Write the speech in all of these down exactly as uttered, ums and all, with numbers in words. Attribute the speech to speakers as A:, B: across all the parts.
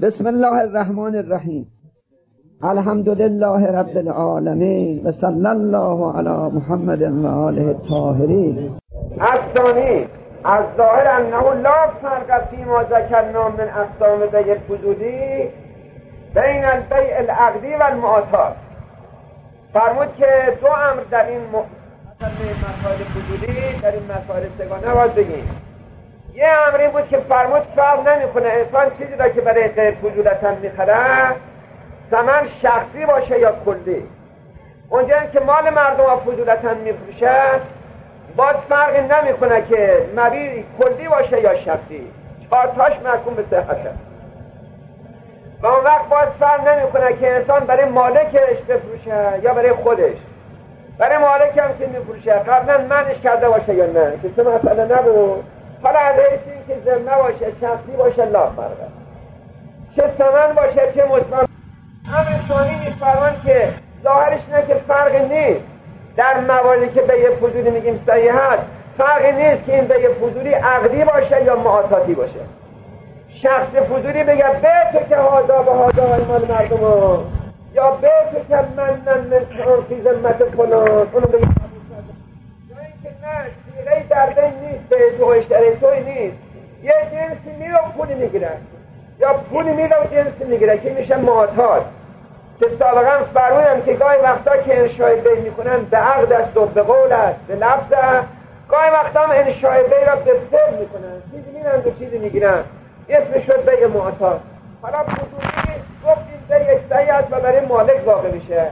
A: بسم الله الرحمن الرحیم. الحمد لله رب العالمین و صلی الله علی محمد و آله الطاهرین.
B: الثانی از ظاهر انه لا فرق فیما ذکرنا من اقسام بیع الفضولی بین البیع العقدی و المعاطات. فرمود که دو امر در این مسائل فضولی، در این مسائل سگانه باید بگیم. یه امری بود که فرمود فرق نمیکنه انسان چیزی را که برای غیر فضولتاً میخره ثمن شخصی باشه یا کلی. اونجا که مال مردم ها فضولتاً میفروشه باز فرقی نمیکنه که مبیع کلی باشه یا شخصی، چهارتاش محکوم به صحته. و اون وقت باز فرق نمیکنه که انسان برای مالکش بفروشه یا برای خودش. برای مالک هم که میفروشه قبلا منش کرده باشه یا نه، که چه مسئله نبود. حالا علیه این که ذمه باشه، شخصی باشه، لا فرقه، چه ثمن باشه چه مصمم. امر ثانی میفرمان که ظاهرش نه که فرقی نیست در مواردی که بیع فضولی میگیم صحیح هست، فرقی نیست که این بیع فضولی عقدی باشه یا معاطاتی باشه. شخص فضولی بگه به تو که هادا به هادا های مال مردم ها، یا به تو که من من من فی ذمت فلان، اونو بگه یا این که نه سیغهی در بین نیست، به تو اشتری توی نیست، یه جنسی میره و پولی میگیره یا پولی میره و جنسی میگیره که میشه معاطات. که سابقا فرمودم که گاهی وقتا که انشاء بیع میکنن به عقد است و به قول است به لفظ است، گاهی وقتا هم انشاء بیع را به فعل میکنن، چیزی میرن و چیزی میگیرن، اسم شد بیع معاطات. حالا فضولی گفتیم بیع صحیح است و برای مالک واقع میشه،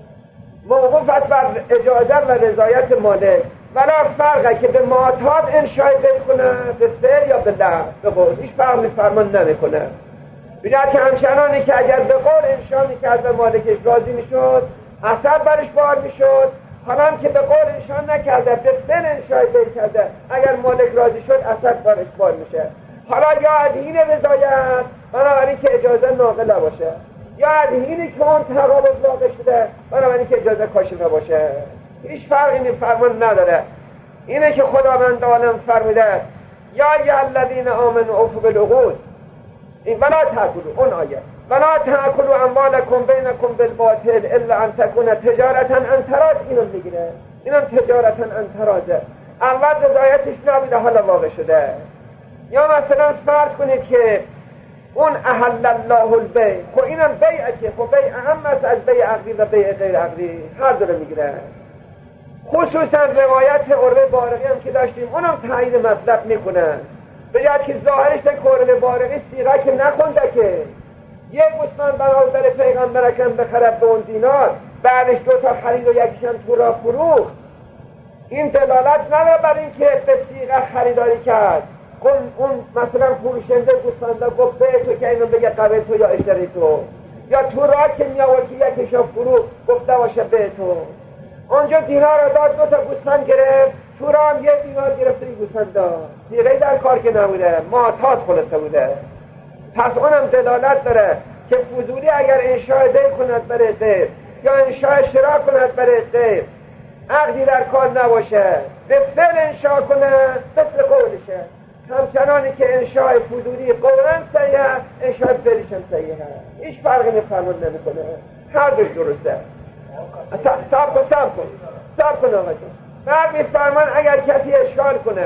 B: موقوف است بر اجازه و رضایت مالک، ولی فرقه که به معاطات انشاء بیع کنه به فعل یا به لفظ به قول، هیچ فرق میفرمان نمیکنه. بیدر که همچنانی که اگر به قول انشاء میکرد و مالکش راضی میشد اثر برش بار میشد، حالا هم که به قول انشاء نکرده به فعل انشاء بیع کرده، اگر مالک راضی شد اثر برش بار میشه. حالا یا ادهین رضایت بنابراین که اجازه ناقل باشه، یا ادهینی که اون تقابل واقع شده بنابراین که اجازه کاشفه باشه. هیچ فرقی این فرمان نداره. اینه که خداوند عالم فرموده یا ایها الذین آمنوا اوفوا بالعقود، این ولا تاکلوا، اون آیه ولا تاکلوا اموالکم بینکم بالباطل الا ان تکون تجارتا عن تراض، اینو میگیره، اینم تجارتا عن تراض. اول رضایتش نبوده حالا واقع شده. یا مثلا فرض کنید که اون احل الله البیع، خب اینم بیعه که خب بیع اهم است از بیع عقدی و بیع غیر عقدی، هر دو رو میگیره. خصوصا روایت عروه بارقی هم که داشتیم اونم تایید مطلب میکنن، بجد که ظاهرش در عروه بارقی سیغه که نخونده که یک گوسفند برادر پیغمبر اکرم بخرد به اون دینار، بعدش دو تا خرید و یکیشم تو را فروخت، این دلالت نداره بر این که به سیغه خریداری کرد. اون اون مثلا فروشنده گوسفنده گفت به تو که اینو بگه قبل تو یا اشتری تو، یا تو را که میآورد که یکیشو فروخت گفته باشه به تو. اونجا دینار رو داد، دو تا گوسفند گرفت، تو را هم یه دینار گرفت این گوسفند داد، سیغه‌ای در کار که نبوده، معاطات خلاصه بوده. پس اونم دلالت داره که فضولی اگر انشاء بیع کند برای غیر یا انشاء شراء کند برای غیر، عقدی در کار نباشه، به فعل انشاء کنه مثل قولشه. همچنانی که انشاء فضولی قولن صحیحه، انشاء فعلش هم صحیحه، هیچ فرقی میفرمان نمیکنه، هر دوش درسته. ساب کن ساب کن ساب کن آقا جون. بعد میفرمان اگر کسی اشکال کنه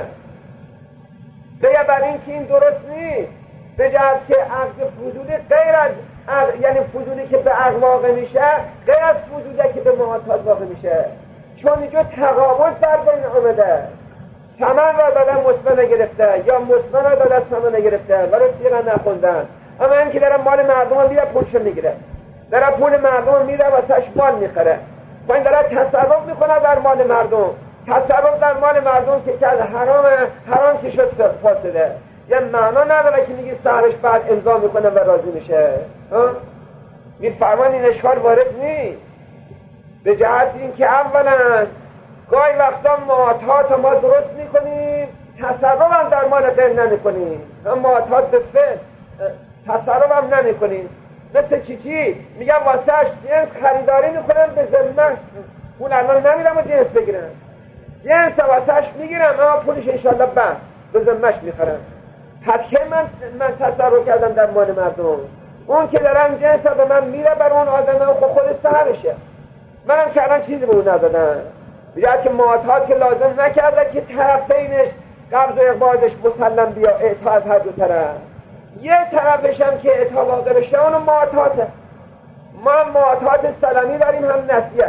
B: بگه بر این که این درست نیست، به جهت که عقد فضولی غیر از عقد، یعنی فضولی که به عقد واقع میشه غیر از فضولی که به معاطات واقع میشه، چون اینجا تقابل در بین آمده، ثمن را دادن مصمم گرفته یا مصمم را دادن ثمن گرفته ولی سیغه نخوندن، اما این که داره مال مردم رو میره پولشو میگیره، داره پول مردم میره و تش مال میخره، و این داره تصرف میکنه در مال مردم. تصرف در مال مردم که کرد حرامه، حرام که شد فاسده، یه معنا نداره که میگی سهرش بعد امضا میکنه و راضی میشه. میفرمان این اشکال وارد نیست، به جهت این که اولا گاهی وقتا معاطات ما درست میکنیم، تصرف هم در مال غیر نمیکنیم، هم معاطات به فعل تصرف هم نمیکنیم. مثل چی چی میگم واسهش جنس خریداری میکنم به ذمه، اون الان نمیرم و جنس بگیرم، جنس واسهش میگیرم اما پولش انشالله بعد به ذمهش میخرم. پس که من من تصرف کردم در مال مردم، اون که دارم جنس به من میره بر اون آدم خود خود سهرشه. منم که الان چیزی به اون ندادم، بجای که معاطات که لازم نکرده که طرفینش قبض و اقباضش مسلم بیا اعطاعت هر دو طرف. یه طرفش هم که اعطا واقع بشه اونو معاطاته. ما معاطات سلمی داریم هم نسیه.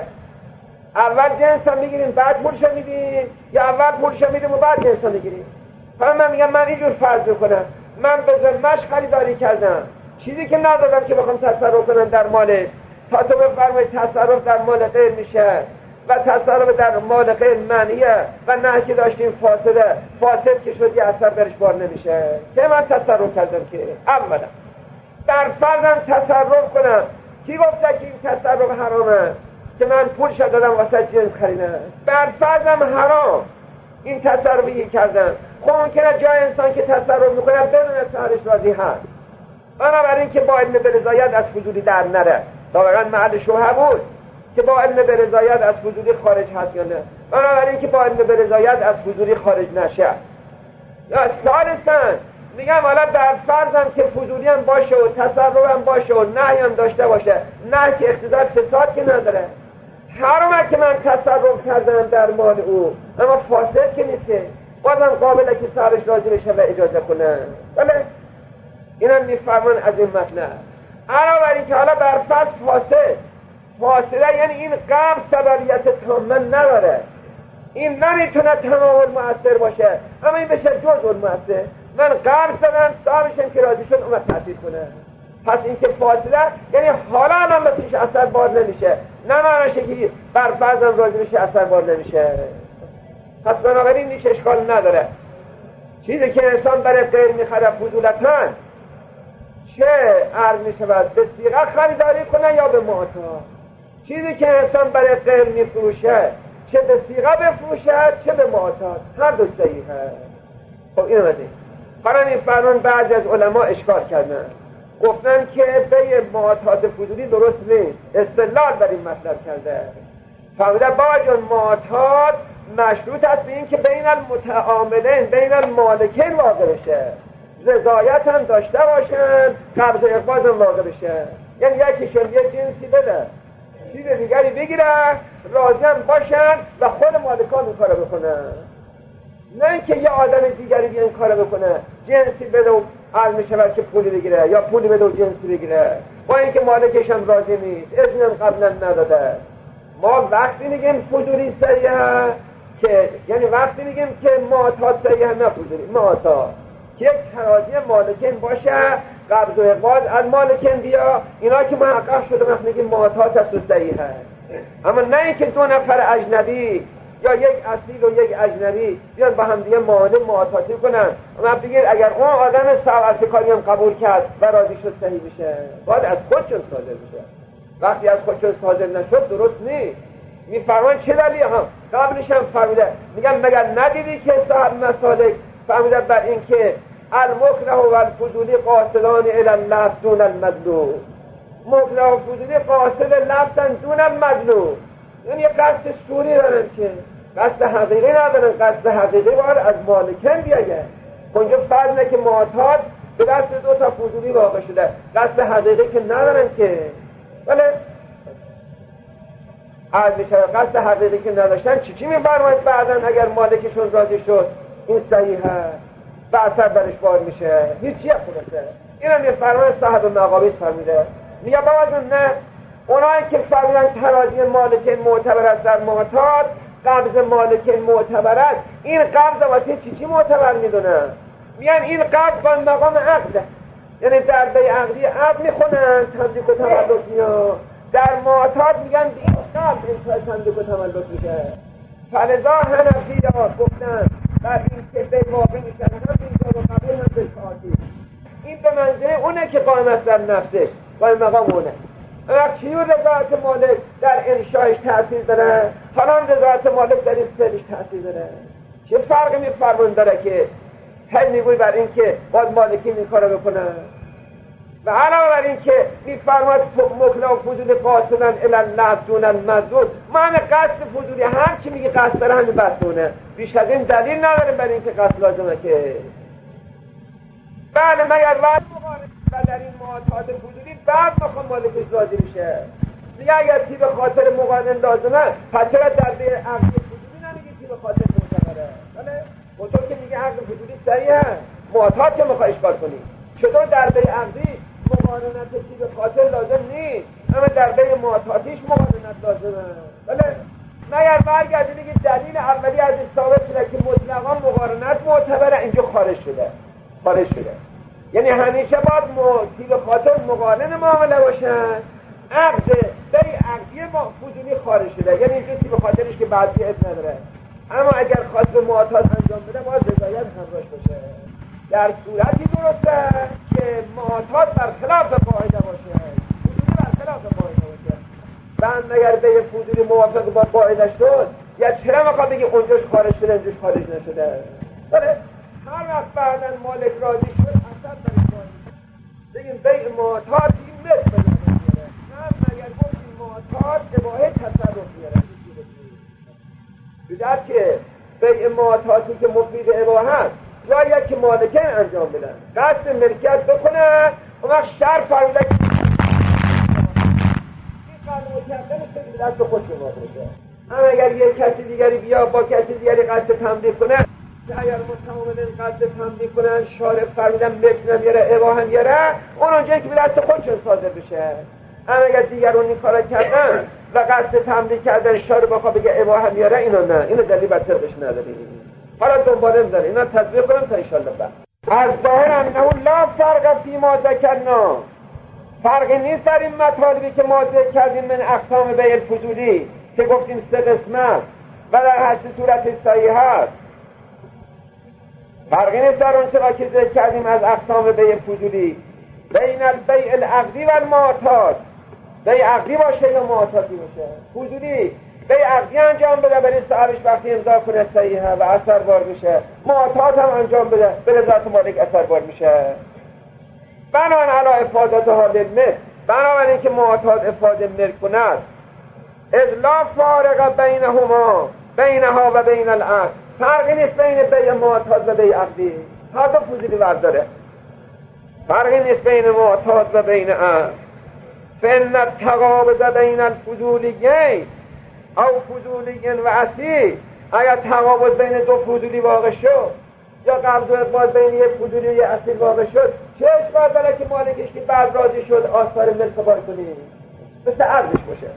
B: اول جنس هم میگیریم بعد پولش میدیم، یا اول پولش میدیم و بعد جنس هم میگیریم. حالا من میگم من اینجور فرض کنم، من به ذمه‌اش خریداری کردم، چیزی که ندادم که بخوام تصرف کنم در مالش، تا تو بفرمایید تصرف در مال غیر میشه و تصرف در مال غیر منیه و نه که داشتیم فاسده، فاسد که شد یه اثر برش بار نمیشه که من تصرف کردم. که اولا در فرضم تصرف کنم، کی گفته که این تصرف حرامه که من پولش دادم واسه جنس خریدم؟ بر فرضم حرام این تصرفی کردم. خب ممکنه جای انسان که تصرف میکنه بدون سهرش راضی هست، بنابراین که با علم به رضایت از فضولی در نره. سابقا محل شبهه بود که با علم به رضایت از فضولی خارج هست یا نه، بنابراین که با علم به رضایت از فضولی خارج نشه. یا ثالثاً میگم حالا در فرضم که فضولی هم باشه و تصرف هم باشه و نهی هم داشته باشه، نه که اقتضای فساد که نداره، حرامه که من تصرف کردم در مال او، اما فاسد که نیسته، بازم قابله که سرش راضی بشه و اجازه کنه. بله اینم میفرمان از این مطلب. علاوه این که حالا بر فرض فاسد، فاسده یعنی این قبض سببیت تامه نداره، این نمیتونه تمام المؤثر باشه، اما این بشه جز المؤثر. من قبض دادم صاحبشم که راضی شد اومد تأثیر کنه. پس این که فاصله یعنی حالا هم بسیش اثر بار نمیشه، نه معنیشه که بر فرضم راضی بشه اثر بار نمیشه. پس بنابراین نیش اشکال نداره. چیزی که انسان برای غیر میخره فضولتاً، چه عرض میشود به صیغه خریداری کنه یا به معطا. چیزی که انسان برای غیر میفروشه، چه به صیغه بفروشه چه به معطا، هر دو صحیحه. خب اینو بدیم. حالا این فرمان بعضی از علما اشکال کردن، گفتن که به معطات فضولی درست نیست، استدلال بر این مطلب کرده. فرموده با جون معطات مشروط است به این که بین المتعاملین بین المالکین واقع بشه، رضایت هم داشته باشن، قبض و اقباض هم واقع بشه. یعنی یکیشون یه جنسی بده، چیز دیگری بگیره، راضی هم باشن و خود مالکان این کارو بکنن، نه اینکه یه آدم دیگری بیا این کارو بکنه، جنسی بده و عرض میشه که پولی بگیره یا پولی بده و جنسی بگیره، با اینکه مالکش هم راضی نیست، اذن قبلا نداده. ما وقتی میگیم فضولی صحیحه که یعنی وقتی میگیم که معطات صحیحه، نه فضولی معطات که یک تراضی مالکین باشه، قبض و اقباض از مالکین بیا، اینا که محقق شده وقتی میگیم معطات است و صحیحه. اما نه اینکه دو نفر اجنبی یا یک اصیل و یک اجنبی بیان با هم دیگه معادل معاطاتی کنن، اما بگیر اگر اون آدم سوء کاری هم قبول کرد و راضی شد صحیح میشه، باید از خودشون صادر بشه. وقتی از خودشون صادر نشد درست نیست. میفرمان چه دلیلی هم قبلش هم فرمیده، میگن مگر ندیدی که صاحب مسالک فرمیده بر این که المکره و الفضولی قاصدان الی اللفظ دون المدلول. مکره و فضولی قاصد لفظن دون المدلول، یعنی یه قصد سوری دارن که قصد حقیقی ندارن. قصد حقیقی باید از مالکین بیاید. اونجا فرض نه که معطات به دست دو تا فضولی واقع شده، قصد حقیقی که ندارن که. ولی از میشه قصد حقیقی که نداشتن چی چی میفرماید بعدن اگر مالکشون راضی شد این صحیحه و اثر برش بار میشه، هیچی خلاصه. اینم میفرماید صاحب مقابیس فرمیده، میگه بازم نه، اونایی که فرمیدن تراضی مالکین معتبر است در معطات، قبض مالکین معتبر است، این قبض واسه چی چی معتبر میدونن؟ میگن این قبض با مقام عقده، یعنی در بی عقدی عقد میخونن تملیک و تملک میاد، در معطات میگن این قبض این تملیک و تملک میشه. فلذا حنفی ها گفتن بر این که به واقع میشن هم اینجا و قبول هم به شهادی، این به منزله اونه که قائم است در نفسش، قائم مقام اونه. وقت چیو رضایت مالک در انشایش تأثیر داره، حالا رضایت مالک در این فعلش تأثیر داره. چه فرقی میفرمون داره که هی میگوی بر این که باید مالکین این کارو بکنن و علاوه بر این که میفرماد مکره و فضولی قاصدن الی اللفظ دون المدلول، معنی قصد فضولی هر چی میگه قصد داره همین بحثونه، بیش از این دلیل نداره بر این که قصد لازمه که. بله مگر وقت و در این معاطات فضولی بعد مخوام مالکش راضی میشه. دیگه اگر تی به خاطر مقارن لازمه، پس چرا در به عقل فضولی نمیگی تی به خاطر معتبره؟ بله؟ و تو که میگه عقل فضولی صحیحه، معاطات که میخوای اشکال کنی. چطور در به عقلی مقارنت تی به خاطر لازم نیست، اما در به معاطاتیش مقارنت لازمه؟ بله؟ مگر برگردی دیگه دلیل اولی از ثابت شده که مطلقا مقارنت معتبره، اینجا خارج شده. خارج شده. یعنی همیشه باید تی به خاطر مقارن معامله باشن. عقد بی عقدی فضولی خارج شده، یعنی اینجا تی به خاطرش که بعضی اسم نداره. اما اگر خواست به معاطات انجام بده باید رضایت همراهش باشه. در صورتی درسته که معاطات برخلاف قاعده باشه، فضولی برخلاف قاعده باشه. بعد اگر به فضولی موافق با قاعده شد، یا چرا میخواد بگی اونجاش خارج شده اینجاش خارج نشده؟ بله هر وقت بعدن مالک راضی شد اصلا برای قاعده بگیم بیع معاطات این مثل بگیره، نه اگر گفتیم معاطات اباحه تصرف میاره. بدهد که بیع معاطاتی که مفید اباحه هست یا یک که مالکین انجام بدن قصد ملکیت بکنن، اون وقت شر فرموده که این قانون کردن است که دست خود شما بشه. اما اگر یک کسی دیگری بیا با کسی دیگری قصد تملیک کنه، اگر متعاملین قصد تملیک کنن، شارع فرمودن ملک نمیاره اباحه میاره، اون اونجایی که به دست خودشون صادر بشه. اما اگر دیگرون این کارا کردن و قصد تملیک کردن، شارع بخواه بگه اباحه میاره، اینو نه، اینو دلیل بر طبقش نداریم. حالا دنباله می‌ذاره اینا تطبیق کنم تا انشالله بعد. از ظاهر انه لا فرق فی ما ذکرنا، فرقی نیست در این مطالبی که ما ذکر کردیم من اقسام بیع الفضولی که گفتیم سه قسمت و در هر صورت صحیح هست. فرقی نیست در اون چرا که ذکر کردیم از اقسام بیع الفضولی بین البیع العقدی و المعاطات، بیع عقدی باشه یا معاطاتی باشه. فضولی بیع عقدی انجام بده برای صاحبش وقتی امضا کنه صحیحه و اثر بار میشه، معاطات هم انجام بده به ذات مالک اثر بار میشه. بنان علی افادتها للملک، بنابراین که معاطات افاده ملک کند، اذ لا فارق بینهما بینها و بین العقد، فرقی نیست بین بیع معاطات و بیع عقدی، هر دو فضولی برداره. فرقی نیست بین معاطات و بین عقد. فإن التقابض بین الفضولیین او فضولیین و اصیل، اگر تقابض بین دو فضولی واقع شد یا قبض و اقباض بین یک فضولی و یک اصیل واقع شد، چه اشکال داره که مالکش که بعد راضی شد آثار ملک بار کنیم؟ مثل عقدش باشه.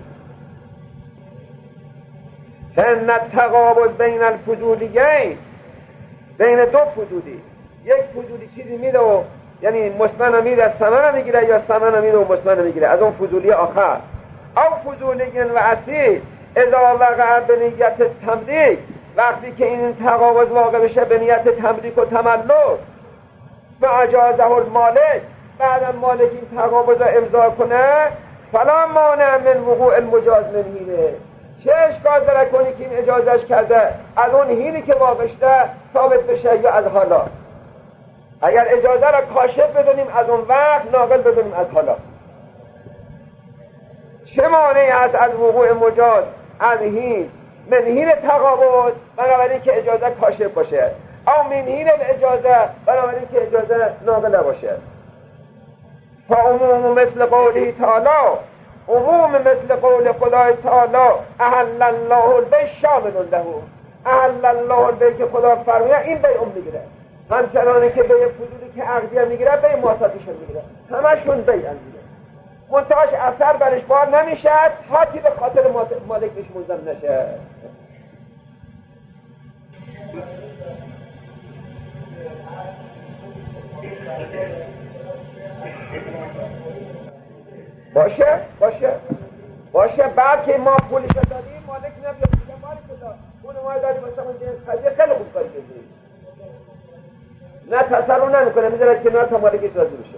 B: فإن التقابض بین الفضولیین، بین دو فضولی، یک فضولی چیزی میده و یعنی مسمن میده از ثمن میگیره یا ثمن میده و مسمن میگیره از اون فضولی آخر، او فضولیین و اصیل اذا وقع به نیت تملیک، وقتی که این تقابض واقع بشه به نیت تملیک و تملک و اجازه المالک، بعد مالک این تقابض را امضا کنه، فلا مانع من وقوع المجاز من هینه، چه اشکال داره کنی که این اجازهش کرده از اون هینی که واقع شده ثابت بشه یا از حالا. اگر اجازه را کاشف بدونیم از اون وقت، ناقل بدونیم از حالا. چه مانعی هست از وقوع مجاز از هین من هین تقابض، بنابراین که اجازه کاشف باشه، او من هین اجازه بنابراین که اجازه ناقل نباشه. فعموم مثل قوله تعالی، عموم مثل قول خدای تعالی احل الله البیع شامل له، احل الله البیع که خدا فرموده این بیع ام میگیره، همچنانه که بیع فضولی که عقدی هم میگیره بیع معاطاتیش هم میگیره، همشون بیع هم میگیره. منتهاش اثر برش بار نمیشه تا که به خاطر مالک بهش ملزم نشه. باشه باشه باشه بعد که ما پولش دادیم مالک نمیاد میگه مالک خدا پول ما دادیم مثلا جنس خریده خیلی خوب کاری کردی، نه تصرف نمیکنه میذاره کنار تا مالکش راضی بشه.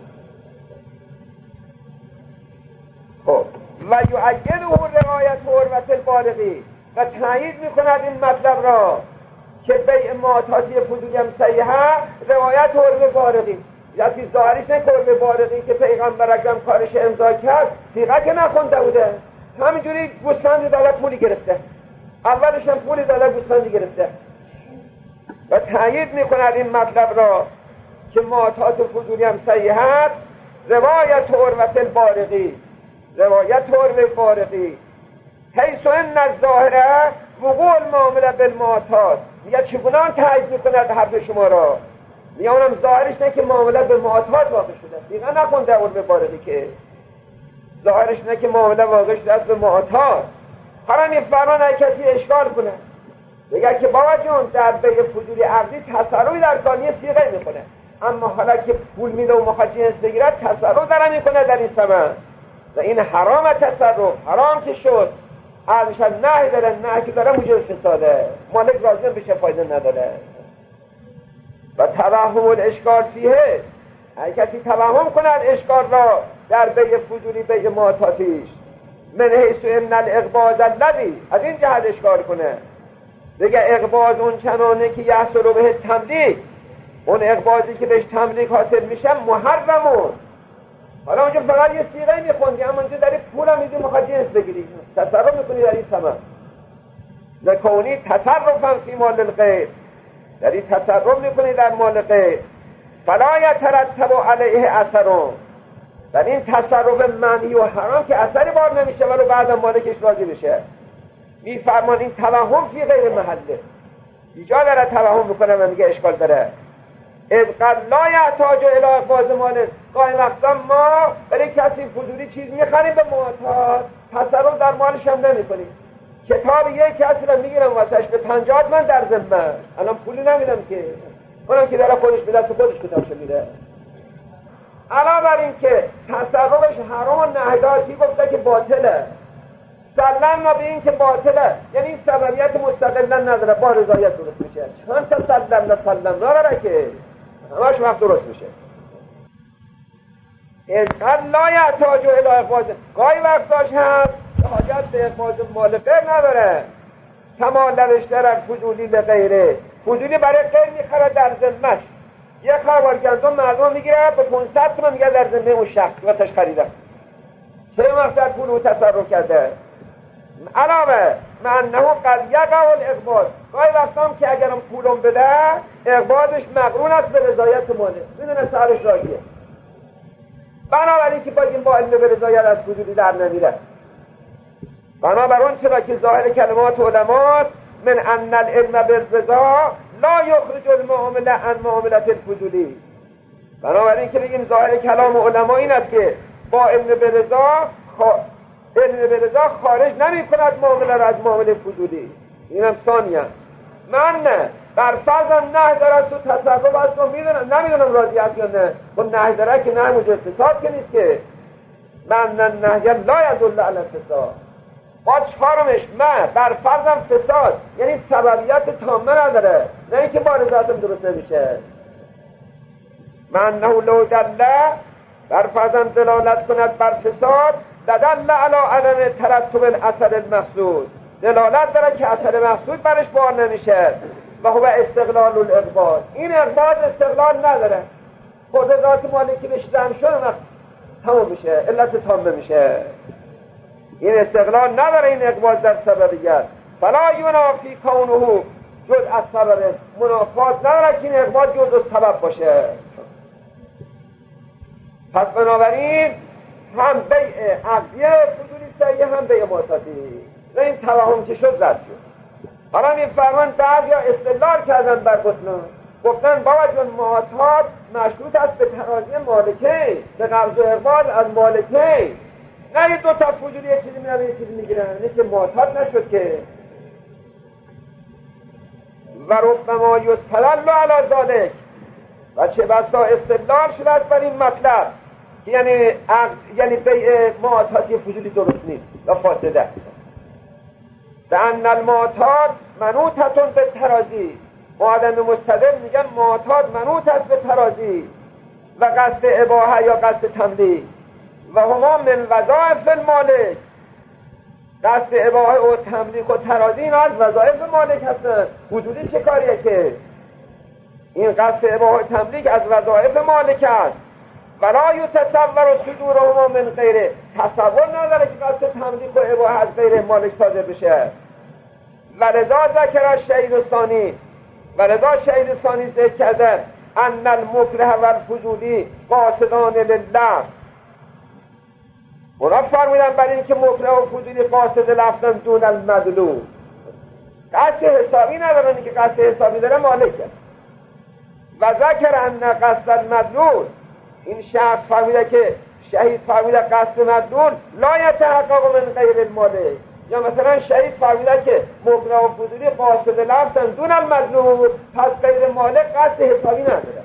B: خب و یعیده رعایت حرمت البالغی، و تایید میکند این مطلب را که بیع معاطاتی فضولی هم صحیحه، روایت حرمت بالغی، یعنی ظاهرش نه حرمت بالغی که پیغمبر اکرم کارش امضا کرد صیغه که نخونده بوده، همینجوری گوسفند داده پولی گرفته، اولش هم پولی داده گوسفندی گرفته. و تایید میکند این مطلب را که معاطات فضولی هم صحیحه روایت عروة البارقی، روایت عروة البارقی حیث ان الظاهره وقوع المعامله بالمعتاد. میگه چگونه تایید میکند حرف شما را؟ میگه اونم ظاهرش نه که معامله به معتاد واقع شده. دیگه نخونده عروة بارقی که ظاهرش نه که معامله واقع شده است به معتاد. حالا این فرمان های کسی اشکال کنه بگه که بابا جون در بیع فضولی عقدی تصرفی در کانی صیغه میکنه، اما حالا که پول میده و میخواد جنس بگیرد تصرف داره میکنه در این ثمن و این حرام تصرف. حرام که شد ارزش نهی داره، نهی که داره موجب فساده، مالک راضی بشه فایده نداره. و توهم الاشکال فیه، اگه کسی توهم کند اشکال را در بیع فضولی بیع معتادیش من حیث ان الاقباض الذی، از این جهت اشکال کنه بگه اقباض اون چنانه که یحصل به تملیک، اون اقباضی که بهش تملیک حاصل میشه محرمون. حالا اونجا فقط یه صیغه میخوندی، اما اونجا داری پولم میدی میخواد جنس بگیری، تصرف میکنی در این ثمن. لکونی تصرفا فی مال الغیر، داری تصرف میکنی در مال غیر. فلا یترتب علیه اثرون، در این تصرف منهی و حرام که اثری بار نمیشه ولو بعدم مالکش راضی بشه. میفرمان این توهم فی غیر محله، ایجا داره توهم میکنه و میگه اشکال داره. اذ قد لا یحتاج الی اقباض مال، گاهی وقتا ما برای کسی فضولی چیز میخریم به معتاد، تصرف در مالش هم نمیکنیم. کتاب یک کسی رو میگیرم واسش به پنجاه من در ذمه، الان پولی نمیدم که، اونم که داره خودش به دست خودش کتابشو میده. علاوه بر این که تصرفش حرام و نهداتی گفته که باطله، سلم ما به این که باطله، یعنی این سببیت مستقلا نداره، با رضایت درست میشه. چند تا سلم نه سلم نداره که همش وقت درست میشه. اینقدر لا یحتاج الی اقباض، گاهی وقتاش هم حاجت به اقباض مال غیر نداره. تمام نوشترن فضولی به غیره، فضولی برای غیر میخره در ذمهش. یک خروار گندم مردم میگیره به پانصد تومان میگه در ذمه اون شخص واسش خریدم، چه مقدار پول او تصرف کرده. علاوه معنه قد یقع الاقباض، گاهی وقتام که اگرم پولم بده اقباضش مقرون است به رضایت ماله، میدونه سرش راضیه. بنابراین که بگیم با علم به رضایت از فضولی در نمیره. بنابراین اون چرا که ظاهر کلمات علمات من ان العلم بالرضا لا یخرج المعامله عن معامله الفضولی. بنابراین که بگیم ظاهر کلام علما این است که با علم بالرضا خوا... علم بالرضا خارج نمی کند معامله را از معامله فضولی. اینم ثانیه. من نه بر فرضم نه داره تو تصرف است و میدونم نمیدونم راضی است یا نه، و نه داره که نه موجب فساد که نیست که. من نه نه لا یدل علی الفساد. با چهارمش من بر فرضم فساد، یعنی سببیت تامه نداره، نه اینکه با رضایتم درست نمیشه. من نه لو دله بر فرضم دلالت کند بر فساد ددل علی عدم ترتب الاثر المقصود، دلالت داره که اثر مقصود برش بار نمیشه. و هو استقلال الاقباض، این اقباض استقلال نداره، خود ذات مالکی بهش دم شده تمام میشه، علت تامه میشه. این استقلال نداره این اقباض در سببیت. فلا ینافی کونه جز از سبب، منافات نداره که این اقباض جز از سبب باشه. پس بنابراین هم بیع عقدیه فضولی صحیح، هم بیع معتادی. و این توهم که شد زد شد. حالا این فرمان بعد یا استدلال کردن بر گفتن گفتن بابا جون معتاد مشروط است به ترازی مالکه، به قبض و اقباض از مالکه، نه یه دو تا فضولی یه چیزی میرن یه چیزی میگیرن، نه که معتاد نشد که. و ربما یستدل علی ذلک، و چه بسا استدلال شد بر این مطلب که یعنی عقد یعنی بیع معتادی فضولی درست نیست و فاسده. لأن المعتاد منوطة به ترازی، معلم مستدل میگن معتاد منوط است به ترازی و قصد اباحه یا قصد تملیک و هما من وظایف المالک. قصد اباحه و تملیک و ترازی اینا از وظایف مالک هستن. حدودی چه کاریه که این قصد اباحه و تملیک از وظایف مالک است. ولا یتصور صدورهما من غیره، تصور نداره که قصد تملیک و اباحه از غیر مالک صادر بشه. و رضا ذکر شهید ثانی، و رضا شهید ثانی ذکر کرده ان المکره و الفضولی قاصدان لله. اونا فرمودن برای اینکه مکره و فضولی قاصد لفظن دون المدلول، قصد حسابی ندارن، که قصد حسابی داره مالکه. و ذکر ان قصد المدلول، این شخص فرموده که شهید فرموده قصد مدلول لا یتحقق من غیر المالک، یا مثلا شهید فرموده که مکره و فضولی قاصد لفظن دون المدلول، پس غیر مالک قصد حسابی نداره.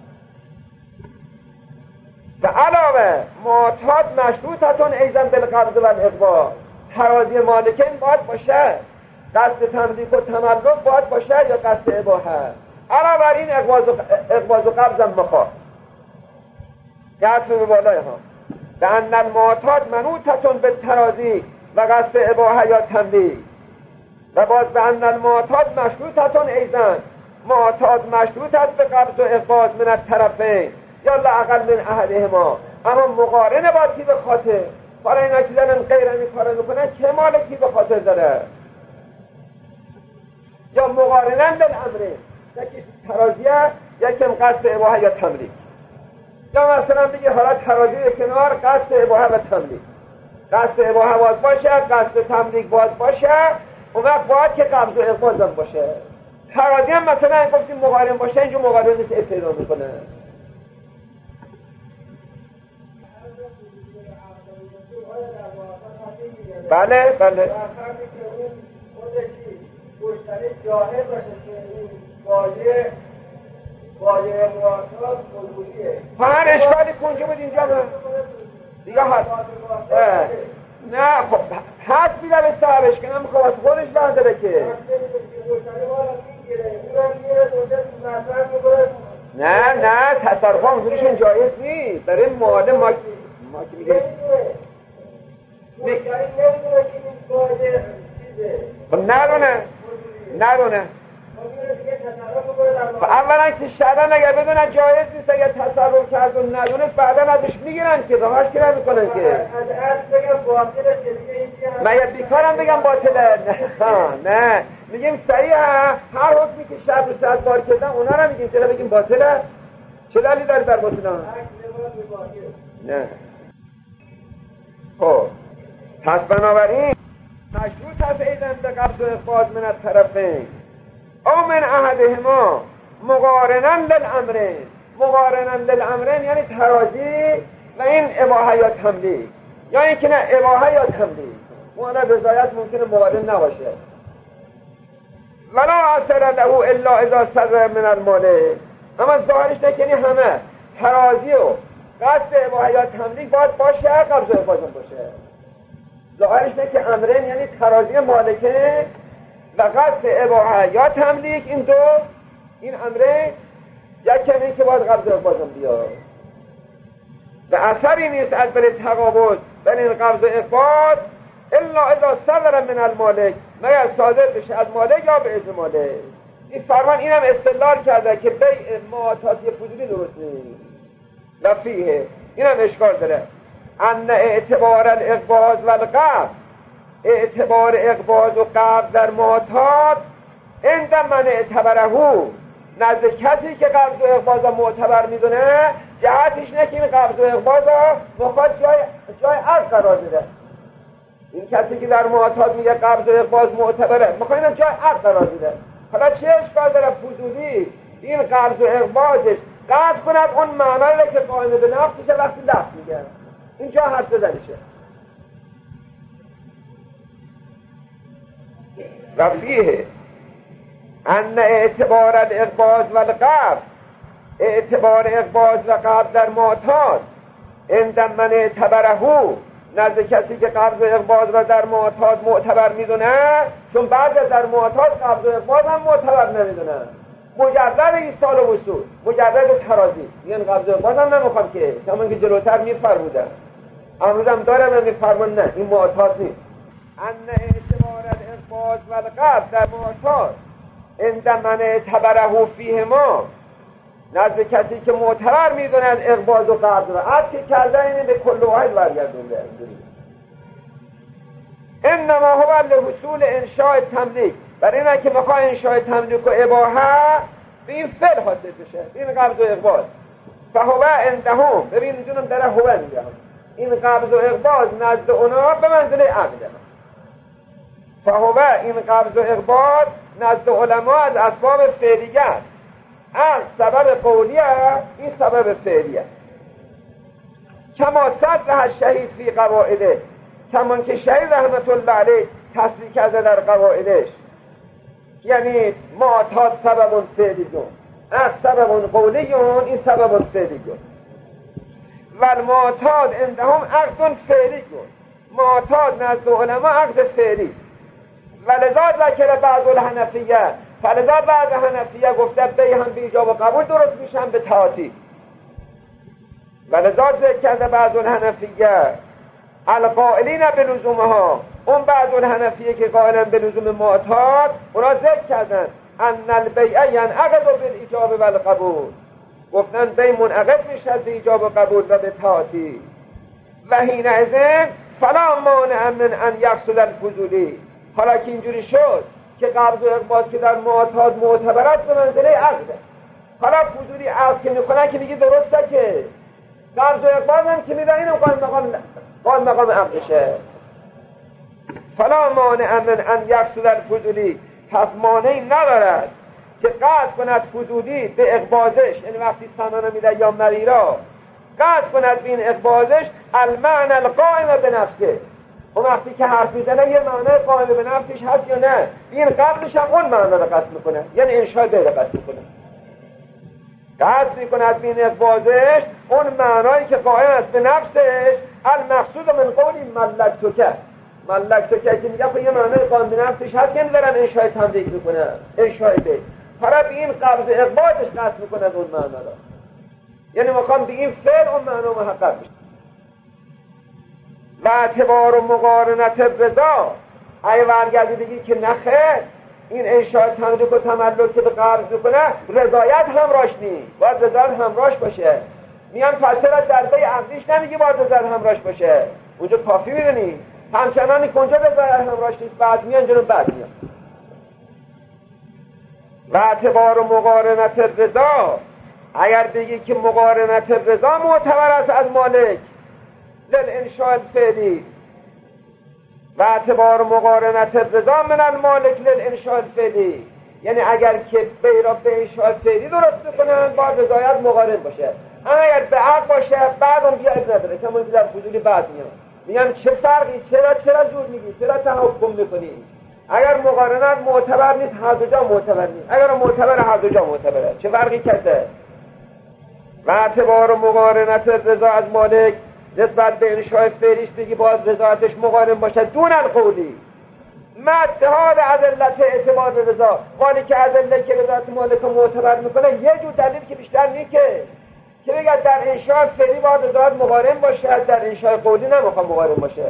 B: و علاوه معتاد مشروطتون ایضا بالقبض و الاقبال، ترازی مالکین باید باشه، قصد تملیک و تملک باید باشه یا قصد اباحه. علاوه بر این اقباض و قبض هم مخواه یعطف به بالای ها. و ان المعتاد منوطتون به ترازی و قصد اباحه یا تملیک. و باز به ان المعتاد مشروطتون ایضا، معتاد مشروط است به قبض و اقباض من الطرفین یا لااقل من احدهما، اما مقارنه با کی به خاطر. برای اینا که دارن غیر این کارو میکنن که مالکی به خاطر داره، یا مقارنن بالامرین، یکی ترازیه یکم قصد اباحه یا تملیک. یا مثلا بگه حالا ترازی کنار، قصد اباحه و تملیک، قصد اباحه باید باشه، قصد تملیک باید باشه، اون وقت باید که قبض و اقباض هم باشه. ترازی هم مثلا گفتیم مقارن باشه، اینجا مقارن نیست، ابتدا میکنه. بله بله
C: مشتری جاهل باشه که این بایه بایه معتاد فضولیه.
B: هر اشکالی کنجا بود اینجا من دیگه هست نه خب حد بیده به صاحبش که نمیخواه از خودش برداره که نه نه تصرف هم حضورشون جایز نیست. در این ماله ما ما که میگه خب ندونه ندونه اولا که شرعن اگر بدونن جایز نیست، اگر تصرف کرد و ندونست بعدا ازش میگیرن که راهش که نمیکنن که مگه بیکارم بگم باطله. نه نه میگیم صحیحه، هر حکمی که شرط و صد بار کردن اونا رو میگیم، چرا بگیم باطله؟ چه دلیلی داری بر باطله؟ نه خب پس بنابراین مشروط هست ایضا به قبض و اخراج من الطرفین او من احدهما مقارنا للامرین. مقارنا للامرین یعنی ترازی و این اباحه یا تملیک، یا اینکه نه اباحه یا تملیک، اون رضایت ممکنه مقارن نباشه. ولا اثر له الا اذا صدر من المالک، اما ظاهرش نکنی همه ترازی و قصد اباحه یا تملیک باید باشه، قبض و اخراج باشه. ظاهرش نه که امرین یعنی ترازی مالکه و قصد اباحه یا تملیک، این دو این امرین یک کمی که باید قبض و اخراج بیاد و اثری نیست از بر تقابل بین این قبض و اخراج الا اذا صدر من المالک، مگر صادر بشه از مالک یا به اذن مالک. این فرمان اینم استدلال کرده که بیع معاطاتی فضولی درست نیست و فیه اینم اشکال داره. ان اعتبار الاقباض و القبض، اعتبار اقباض و قبض در معتاد عند من اعتبره، نزد کسی که قبض و اقباض معتبر میدونه جهتش نه که این قبض و اقباض مخواد جای جای عرض قرار بده. این کسی که در معتاد میگه قبض و اقباض معتبره میخواد اینم جای عرض قرار بده. حالا چه اشکال داره فضولی این قبض و اقباضش قطع کند اون معنی که قائم به نفسشه وقتی لفظ میگه، اینجا حرف زدنشه. و فیه ان اعتبار الاقباض و القبض، اعتبار اقباض و قبض در معتاد عند من اعتبره، نزد کسی که قبض و اقباض را در معتاد معتبر میدونه، چون بعد در معتاد قبض و اقباض هم معتبر نمیدونه، مجرد ایصال و وصول، مجرد ترازی، یعنی قبض و اقباض هم نمیخوام که همون که جلوتر میفرمودن امروز هم دارم هم میفرمون نه این معتاد نیست. ان اعتبار الاقباض و القبض در معتاد عند من اعتبره فیهما، نزد کسی که معتبر میدونن اقباض و قبض را عد که کردن اینه به کل واحد برگردونده. انما هو لحصول انشاء تملیک، برای اینه که میخواه انشاء تملیک و اباحه به این فعل حاصل بشه، این قبض و اقباض. فهو عندهم، ببین اینجونم داره هو میگه، این قبض و اقباض نزد اونا به منزله عقده. فهو این قبض و اقباض نزد علما از اسباب فعلیه است. عقد سبب قولیه، این سبب فعلیه. کما صدح شهید فی قواعده، کمان که شهید رحمت الله علیه تصریح کرده در قواعدش، یعنی معتاد سبب فعلیون، عقد سبب قولیون، این سبب فعلیون. و المعتاد عندهم عقد فعلیون، معتاد نزد علما عقد فعلی. ولذا ذکر بعض الحنفیه، فلذا بعض حنفیه گفته بی هم به ایجاب و قبول درست میشن به تعاطی. ولذا ذکر کرده بعض الحنفیه القائلین به لزومها، اون بعض الحنفیه که قائلن به لزوم معتاد، اونا ذکر کردن ان البیع ینعقد بالایجاب و القبول، گفتن بی منعقد میشه به ایجاب و قبول و به تعاطی. و حینئذ فلا مانع من ان یقصد الفضولی، حالا که اینجوری شد که قبض و اقباض که در معتاد معتبر است به منزله عقده، حالا فضولی عقد که میکنن که میگه درسته که قبض و اقباض هم که میدن اینو قائم مقام قائم مقام عقدشه. فلا مانع من ان یقصد الفضولی، پس مانعی ندارد که قصد کند فضولی به اقباضش، یعنی وقتی ثمن میده یا مریرا قصد کند به این اقباضش المعنى القائم به نفسه، اون وقتی که حرف میزنه یه معنی قائم به نفسش هست یا نه، این قبلش هم اون معنی رو قصد میکنه، یعنی انشاء غیر قصد میکنه، قصد میکند به این اقباضش اون معنایی که قائم است به نفسش. المقصود من قولی ملکتوکه، ملکتوکه که میگه یه معنی قائم به نفسش هست، یعنی دارن انشاء تملیک میکنه، انشاء به حالا به این قبض اقباضش قصد میکنه اون معنی رو، یعنی میخوام به این فعل اون معنی محقق بشه. و اعتبار و مقارنت رضا، اگه برگردی بگی که نخیر این انشاء تملیک و تملک که به قبض میکنه رضایت همراهش نیست، باید رضایت همراهش باشه. میان پس چرا در بی عقدیش نمیگی باید رضایت همراهش باشه؟ اونجا کافی میدونی همچنانی که اونجا رضایت همراهش نیست، بعد میان جنو بعد میان. و اعتبار و مقارنت رضا، اگر بگی که مقارنت رضا معتبر است از مالک للانشاء الفعلی، و اعتبار و مقارنت رضا من المالک للانشاء الفعلی، یعنی اگر که بی را به انشاء الفعلی درست بکنن با رضایت مقارن باشه، اما اگر به عقد باشه بعد اون بیاد نداره، کما اینکه در فضولی بعد میان میگن چه فرقی، چرا چرا زور میگی، چرا تحکم میکنی؟ اگر مقارنت معتبر نیست هر دو جا معتبر نیست، اگر معتبر هر دو جا معتبره، چه فرقی کرده؟ و اعتبار و مقارنت رضا از مالک نسبت به انشاء فعلیش بگی باید رضایتش مقارن باشه دون القولی، ما اتحاد ادلت اعتبار به رضا، قالی که ادله که رضایت مالک معتبر میکنه یه جور دلیل که بیشتر نیست که که بگه در انشاء فعلی باید رضایت مقارن باشه، در انشاء قولی نمیخواد مقارن باشه.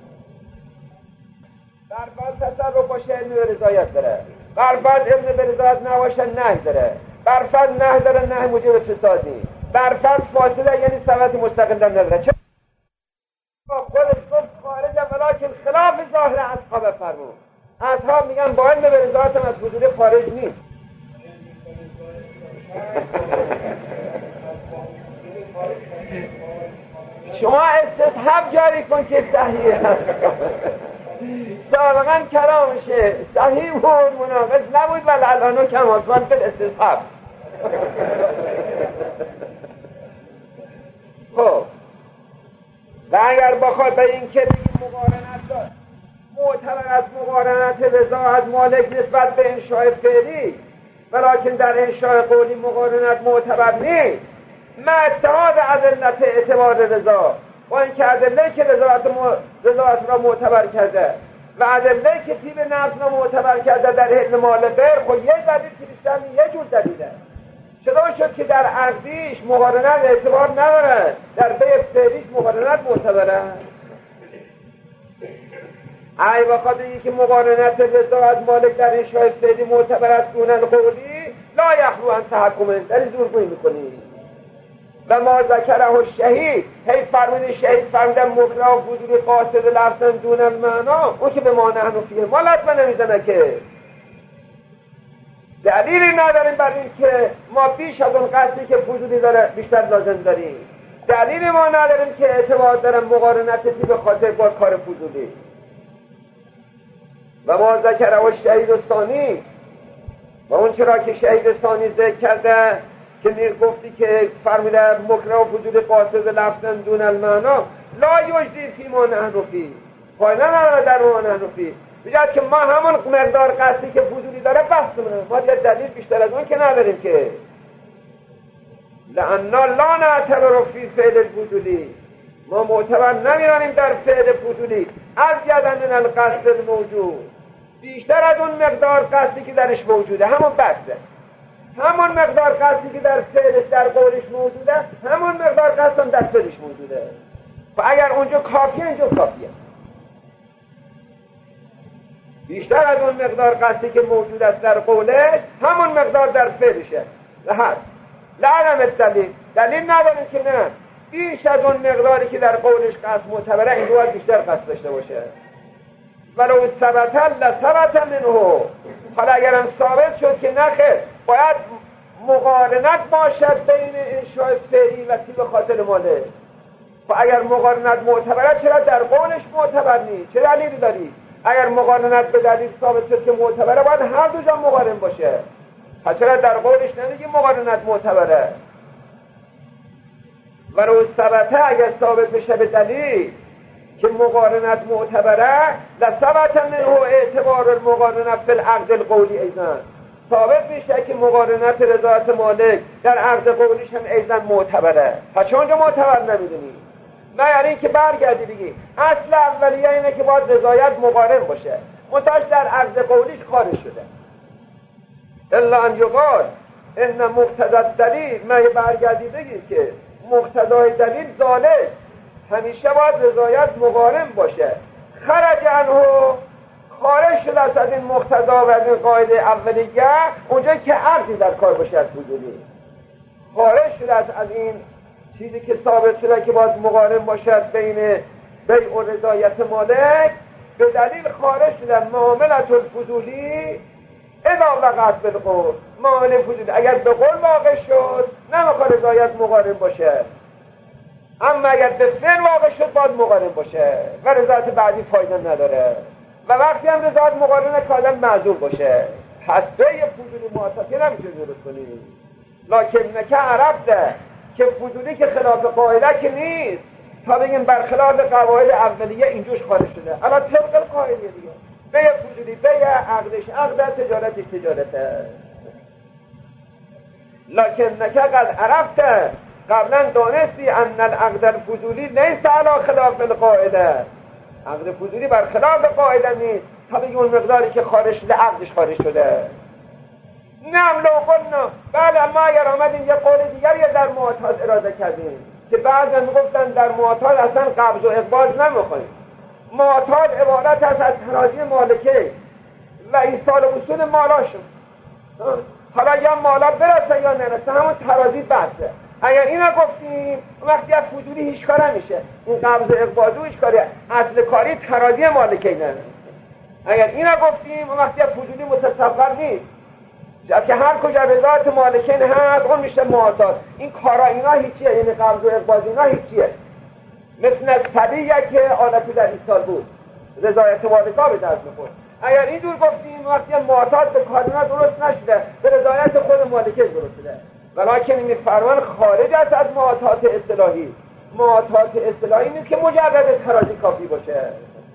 B: در بعض تصرف باشه علم به رضایت داره، در بعض علم به رضایت نباشه نه داره، بر فرض نه داره، نه موجب فساد نیست، بر فرض فاصله یعنی سبب مستقل نداره. چه خودش گفت خارج ولکن خلاف ظاهر اصحاب فرمود، اصحاب میگن با علم به رضایت هم از حضور خارج نیست. شما استصحاب جاری کن که صحیح هست. سابقا کلامشه صحیح بود، مناقض نبود، ولی الان کماکان به استصحاب. خب و اگر بخواد به این که بگیم مقارنت داد معتبر از مقارنت رضا از مالک نسبت به انشاء فعلی، ولیکن در انشاء قولی مقارنت معتبر نیست، ما اتحاد ادلت اعتبار رضا، با این که ادله که رضایت را معتبر کرده و ادله که طیب نفس را معتبر کرده در حل مال غیر، خب یه دلیل که بیشتر یه جور دلیله. چطور شد که در عقدیش مقارنت اعتبار نداره، در بیع فعلیش مقارنت معتبره؟ ای بخواد بگی که مقارنت رضا از مالک در انشاء فعلی معتبر است دون القولی، لا یخلو عن تحکم، در زورگویی میکنی. و ما ذکره الشهید، هی فرمود شهید فرمودن مبنا و فضول قاصد لفظا دون المعنا، اون که به ما نحن فیه ما لطمه نمیزنه که دلیلی نداریم بر این که ما بیش از اون قصدی که فضولی داره بیشتر لازم داریم. دلیلی ما نداریم که اعتماد دارم مقارنتی به خاطر با کار فضولی. و ما ذکر و شهید ثانی و اون چرا که شهید ثانی ذکر کرده که میر گفتی که فرموده مکره و فضول قاصد لفظا دون المعنا لا یجدی فی ما نحن فی فایده نداره در ما نحن فی. میگه که ما همون مقدار قصدی که فضولی داره بس کنه، ما یه دلیل بیشتر از اون که نداریم که لأننا لا نعتبر فی فعل الفضولی، ما معتبر نمیرانیم در فعل فضولی از یدن من القصد الموجود، بیشتر از اون مقدار قصدی که درش موجوده همون بسه. همون مقدار قصدی که در فعلش در قولش موجوده همون مقدار قصد هم در فعلش موجوده. و اگر اونجا کافیه اینجا کافیه. بیشتر از اون مقدار قصدی که موجود است در قولش همون مقدار در فعلشه. لحظ لعلم دلیل دلیل نداریم که نه بیش از اون مقداری که در قولش قصد معتبره این باید بیشتر قصد داشته باشه. ولو ثبت لثبت منه. حالا اگرم ثابت شد که نخیر باید مقارنت باشد بین انشاء فعلی و تی به خاطر ماله. و اگر مقارنت معتبره چرا در قولش معتبر نیست؟ چه دلیلی داری؟ اگر مقارنت به دلیل ثابت شد که معتبره باید هر دو جا مقارن باشه. پس چرا در قولش نمیگی مقارنت معتبره؟ ولو ثبت اگر ثابت بشه به دلیل که مقارنت معتبره لثبت منه اعتبار المقارنت فی العقد القولی ایضا، ثابت میشه که مقارنت رضایت مالک در عقد قولیش هم ایضا معتبره. پس چون اونجا معتبر نمیدونی؟ نه یعنی که برگردی بگی اصل اولیه اینه که باید رضایت مقارن باشه، منتهاش در عقد قولیش خارج شده. الا ان یقال ان مقتضی الدلیل، نه برگردی بگی که مقتضای دلیل ذالک همیشه باید رضایت مقارن باشه. خرج عنه خارج شده است از این مقتضا و از این قاعده اولیه اونجایی که عقدی در کار باشه از فضولی. خارج شده است از این چیزی که ثابت شده که باید مقارن باشد بین بیع و رضایت مالک، به دلیل خارج شده معاملت الفضولی اذا وقعت بالقول. معامله فضولی اگر به قول واقع شد نمیخواد رضایت مقارن باشه، اما اگر به فعل واقع شد باید مقارن باشه و رضایت بعدی فایده نداره. و وقتی هم رضایت مقارنه که آدم معذور باشه. پس بیع فضولی معاطفی نمیشه درست کنی. لکن نکه عرفته که فضولی که خلاف قاعده که نیست تا بگیم برخلاف قواعد اولیه اینجوش خارج شده. الان طبق قاعده دیگه بیع فضولی بیع، عقدش عقد، تجارتش تجارته. لکن نکه قد عرفته قبلا دانستی ان العقد الفضولی نیست علی خلاف القاعده، عقد فضولی بر خلاف قاعده نیست تا بگیم اون مقداری که خارج شده عقدش خارج شده. نعم لو قلنا، بله ما اگر آمدیم یه قول دیگری در معاطات اراده کردیم که بعضی میگفتن در معاطات اصلا قبض و اقباض نمیخوایم، معاطات عبارت است از تراضی مالکه و ایصال اصول مالا شد. حالا یا مالا برسه یا نرسه همون تراضی بحثه. اگر اینا گفتیم وقتی از فضولی هیچ کار نمیشه، این قبض و اقباض هیچ کاری، اصل کاری تراضی مالکه نه. اگر اینا گفتیم وقتی از فضولی متصور نیست، که هر کجا رضایت مالکین هست اون میشه معاطات. این کارا اینا هیچیه، یعنی قبض و اقباض اینا هیچیه. مثل صدیه که عادتی در ایستال بود، رضایت مالکا به دست میخورد. اگر این دور گفتیم وقتی معاطات به کارینا درست نشده، به رضایت خود مالکه درست شده. ولیکن این فرمان خارج است از معاطات اصطلاحی. معاطات اصطلاحی نیست که مجرد تراضی کافی باشه،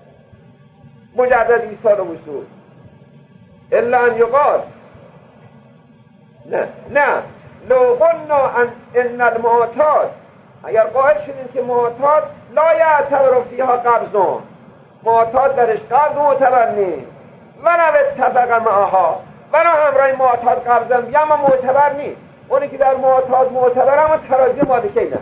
B: مجرد ایصال وصول. الا ان یقال نه نه لو قلنا ان ان المعاطات، اگر قائل شدیم که معاطات لا یعتبر فیها قبضون، معاطات درش قبض معتبر نیست، و نه اتفق معها، و نه همراه معاطات قبضن یا ما معتبر نیست. اونی که در معاطات معتبر هم تراضی مالکه نه.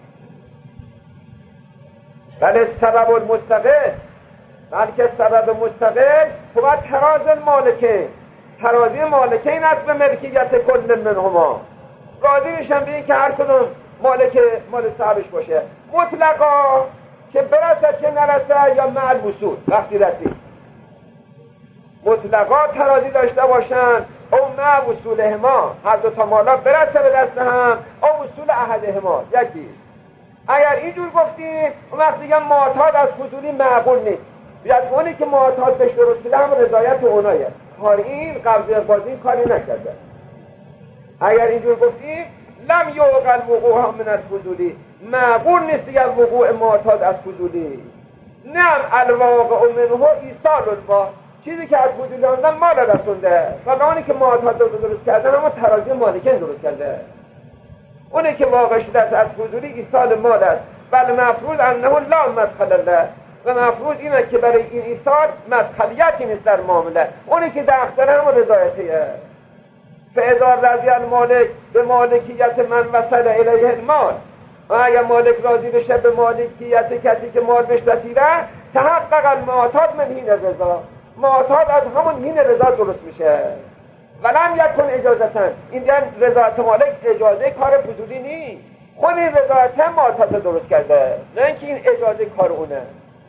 B: بله سبب المستقل، بلکه سبب مستقل باید تراز مالکه، تراضی مالکه این است به ملکیت کل منهما. راضی میشن به این که هر کدوم مالک مال صاحبش باشه، مطلقا که برسه چه نرسه یا مع الوصول وقتی رسید. مطلقا تراضی داشته باشن، اون مع وصولهما، هر دو تا مالا برسه به دست هم، او وصول احدهما یکی. اگر اینجور گفتیم اون وقت دیگه معتاد از فضولی معقول نیست، بیاد اونی که معتاد بهش درست شده هم رضایت اونایه، کار این قبض بازی کاری نکرده. اگر اینجور گفتیم لم یوقع وقوع من الفضولی، معقول نیست دیگه وقوع معتاد از فضولی. نعم الواقع منه ایصال المال، چیزی که از فضولی آمدن مال رسونده، فلانی که معتاد درست کردن اما تراجی مالکین درست کرده. اونی که واقع شده از فضولی ایصال مال است، بل مفروض انه لا مدخل له، و مفروض اینه که برای این ایصال مدخلیتی نیست در معامله، اونی که دختر هم رضایتیه. فاذا رضی المالک به مالکیت من وصل الیه المال، و اگر مالک راضی بشه به مالکیت کسی که مال بهش رسیده، تحقق المعتاد من حین رضا، معتاد از همون حین رضا درست میشه. ولم یکن اجازتا، این دیگر رضایت مالک اجازه کار فضولی نیست، خود این رضایت معتاد درست کرده، نه اینکه این اجازه کار اونه.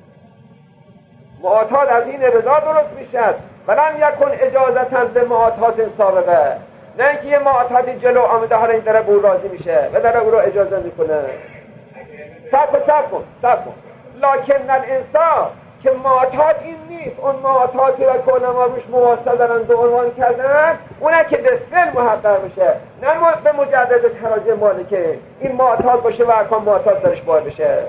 B: معتاد از این رضا درست میشه. ولم یکن اجازتا به معتاد سابقه، نه اینکه یه معتادی جلو آمده حالا این داره به او راضی میشه و داره او رو اجازه میکنه. سب کن سب کن سب کن لکن الانسان که معتاد این نیست، اون معتادی را که علما روش مواسطه دارن دو عنوان کردن، اونه که به فعل محقق بشه، نه به مجدد تراجع مالکه این معتاد باشه و اکان معتاد درش باید بشه.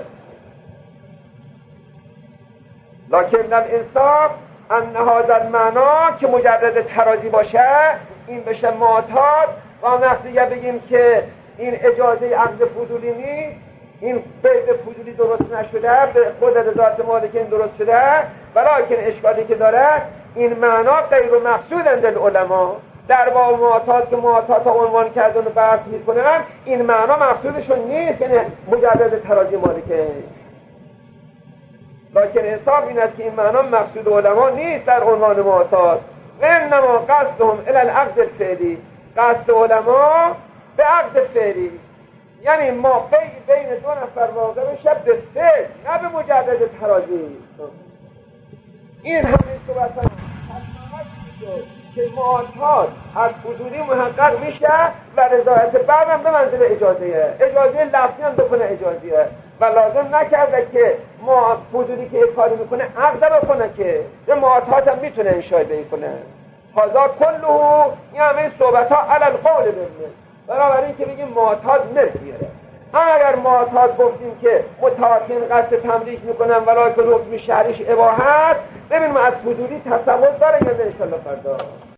B: لکن الانسان ان هذا المعنی که مجرد تراضی باشه این بشه معتاد، و وقتی دیگه بگیم که این اجازه عقد فضولی نیست، این بیع فضولی درست نشده، به خود رضایت مالکین درست شده، ولیکن اشکالی که داره این معنا غیر مقصود عند العلماء، در باب معتاد که معتاد ها عنوان کردن و بحث میکنن این معنا مقصودشون نیست، یعنی مجرد تراضی مالکین. لکن حساب این است که این معنا مقصود علما نیست در عنوان معتاد، و انما قصدهم الی العقد الفعلی، قصد علما به عقد فعلی، یعنی ما بین بین دو نفر واقع بشه به فعل، نه به مجرد تراضی. این همین صورت که معتاد از فضولی محقق میشه و رضایت بعدم به منزل اجازه، اجازه لفظی هم بکنه اجازیه، و لازم نکرده که ما فضولی که یک کاری میکنه عقد بکنه، که یه معتاد هم میتونه انشای بی کنه. هذا کله یعنی صحبت ها علی القول بمونه، بنابراین که بگیم معتاد ملک بیاره. اگر معتاد گفتیم که متعاطین قصد تملیک میکنن ولی که حکم شرعیش اباحت، ببینیم از فضولی تصور داره یا نه انشالله فردا.